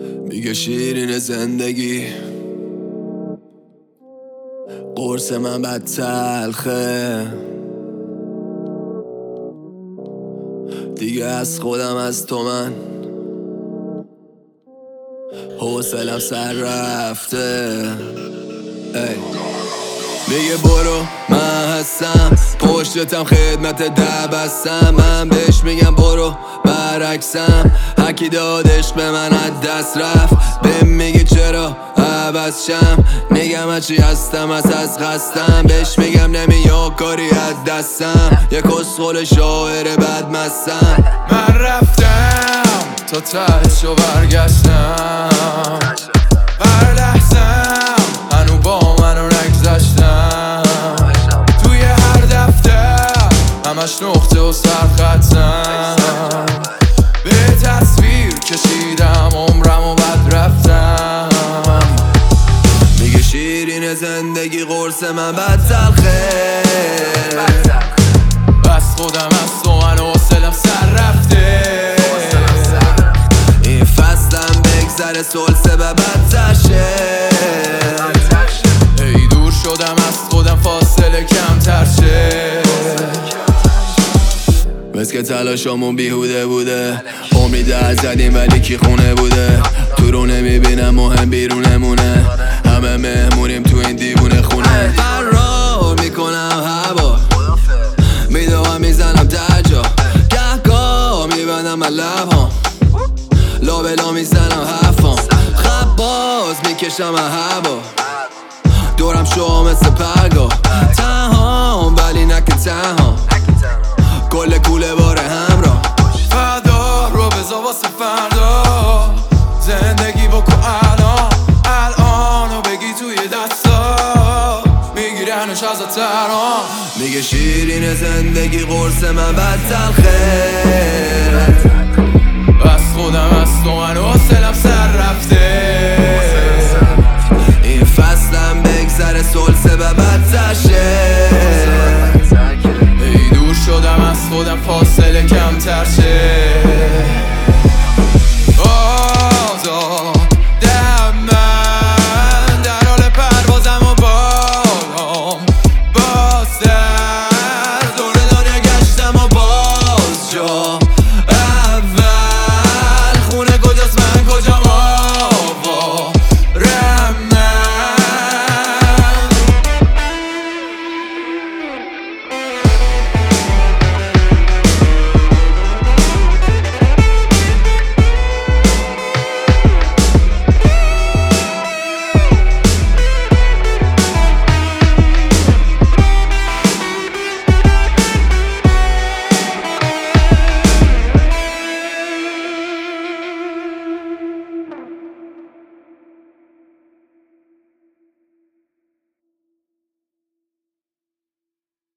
میگه شیرین زندگی قرص من بد تلخه، دیگه از خودم از تو من حوصلم سر رفته. میگه برو من هستم پشتتم خدمت دبستم، من بهش میگم برو برعکسم، هکی داد عشق به من از دست رفت، بهم میگه چرا عوض شم، میگم هرچی هستم از خستم، بهش میگم نمیاد کاری از دستم، یک کسخل شاعر بدمستم. من رفتم تا تهشو برگشتم، هر لحظم هنو با منو نگذشتم، توی هر دفتر همش نقطه و سرخطم، به تصویر کشیدم عمرم و بد رفتم. میگه شیرین زندگی قرص من بد تلخه، بس خودم از تو من حوصلم سر رفته، این فصلم بگذره سلسه به بدتر شه، ای دور شدم از خودم فاصله کمتر شه، مثل که تلاشامون بیهوده بوده، عمری در زدیم ولی کی خونه بوده، تو رو نمیبینم مهم بیرونمونه، همه مهمونیم تو این دیوونه خونه، فرار میکنم هوا میدوام میزنم درجا، گهگاه میبندم من لبهام لابلا میزنم حرفام، خباز میکشم من هوا دورم شو مثل پرگاه، تنهام ولی نکن تنها کل کوله بار همراه، فردا رو بزا واسه فردا، زندگی بکن الانو بگی توی دستا، میگیرنش از تران. میگه شیرین زندگی قرص من بد تلخه.